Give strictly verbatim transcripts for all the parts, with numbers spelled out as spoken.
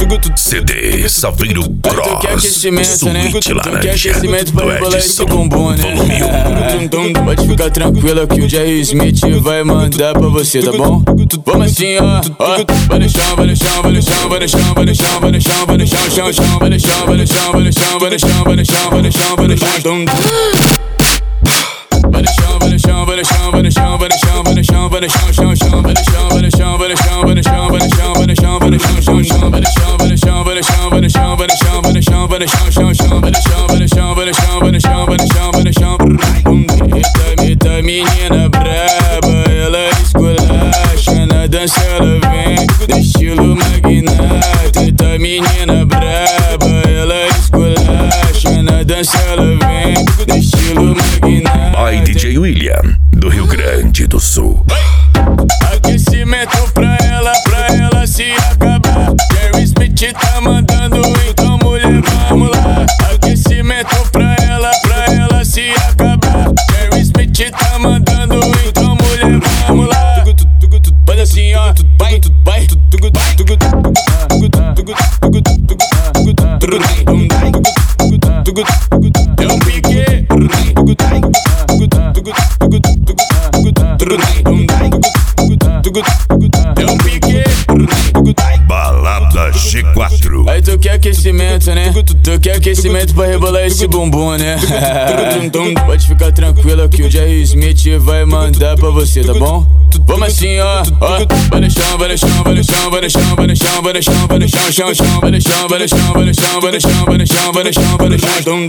C D Saveiro Cross, suíte laranja, aquecimento pra rebolar esse bumbum, né? volume um. Pode ficar tranquila que o Jerry Smith vai mandar pra você, tá bom? Vamos assim, ó, ó. Vai no chão, vai no chão, vai no chão, vai no chão, vai no chão, vai no chão, vai no chão, chão, chão, vai no chão, vai no chão, vai no chão, vai no chão, vai no chão, vai no chão, vai no chão, vai no chão, vai no chão, vai no chão, vai no chão, vai no chão, vai no chão, vai no chão, chão, chão, vai no chão, vai no chão, vai no chão, vai no chão, vai no chão, vai no chão, vai no chão, chão, chão, vai no chão, vai no chão, vai no chão, vai no chão, vai no chão, vai no chão, vai no chão, chão, chão, vai no chão, vai no chão, vai no chão, vai no chão, vai no chão, vai no chão. Eita, eita, menina braba, ela esculacha na dança, ela vem do estilo magnata. Eita, menina braba, ela esculacha na dança, ela vem do estilo magnata. Ai, D J William, do Rio Grande do Sul. Aquecimento pra ela, pra ela se acabar. Jerry Smith tá mandando, então mulher, vamos lá. Aquecimento pra ela, pra ela se acabar. Jerry Smith tá mandando, então mulher, vamos lá. Faz assim, ó, vai, vai, é um pique. É um pique. Balada G quatro. Aí tu quer aquecimento, né? Tu quer aquecimento pra rebolar esse bumbum, né? Pode ficar tranquila que o Jerry Smith vai mandar pra você, tá bom? Vamos assim, ó, ó. Vai no chão, vai no chão, vai no chão, vai no chão, vai no chão, vai no chão, vai no chão, chão, chão, vai no chão, vai no chão, vai no chão, vai no chão, vai no chão, vai no chão, vai no chão.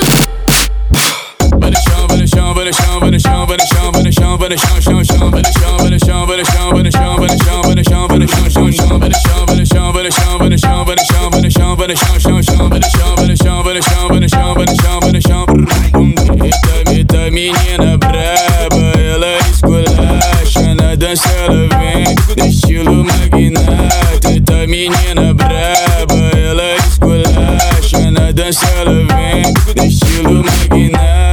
Vai no chão, vai no chão, vai no chão, vai no chão, vai no chão, vai no chão, vai no chão, chão, chão, vai no chão, vai no chão, vai no chão, vai no chão, vai no chão, vai no chão, vai no chão, chão, chão, vai no chão, vai no chão, vai no chão, vai no chão, vai no chão, vai no chão, vai no chão, chão, chão, vai no chão, vai no chão, vai no chão, vai no chão, vai no chão, vai no chão. Eita, eita, menina braba, ela esculacha na dança, ela vem do estilo magnata. Eita, menina braba, ela esculacha na dança, ela vem do estilo magnata.